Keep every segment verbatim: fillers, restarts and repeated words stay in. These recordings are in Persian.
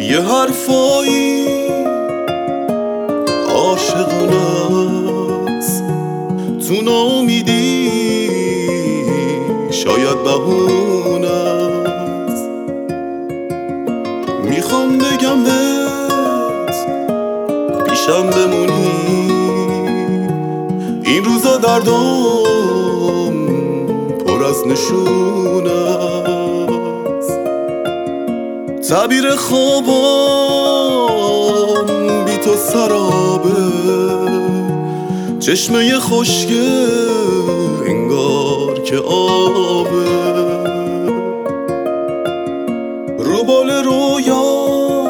یه حرفایی عاشقانه است، تو ناامیدی شاید بهونه است. میخوام بگم بهت پیشم بمونی، این روزا دردم پر از نشونه است. تعبیر خوابم بی تو سرابه، چشمه خشکه انگار که آبه، رو بال رویا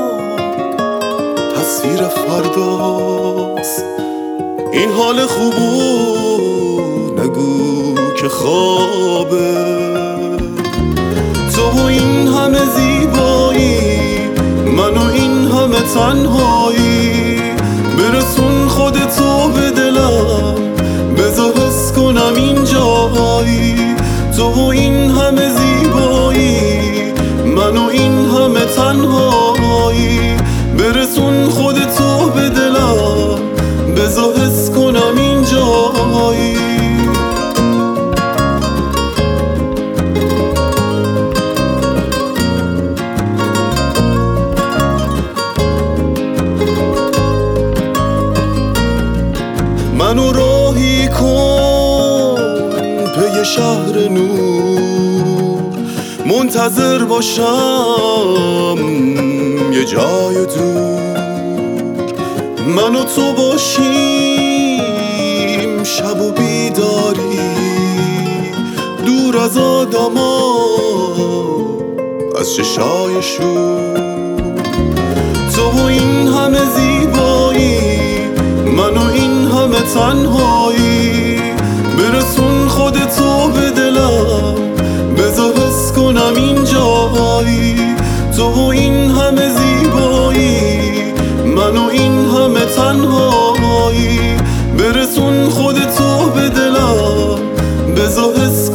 تصویر فرداست. این حال خوبو نگو که خوابه، تو و این همه زیبایی، من و این همه تنهایی. برسون خودتو به دلم، بذار حس کنم اینجایی. تو و این همه زیبایی، من و این همه تنهایی. برسون خودتو به دلم، بذار حس کنم اینجایی. منو راهی کن پی شهر نور، منتظر باشم یه جای دور. من و تو باشیم شب و بیداری، دور از آدما از چشای شور. تو و این همه زیبایی، من و این همه تنهایی. برسون خودتو به دلم، بذار حس کنم اینجایی. تو و این همه زیبایی، من و این همه تنهایی. برسون خودتو به دلم، بذار حس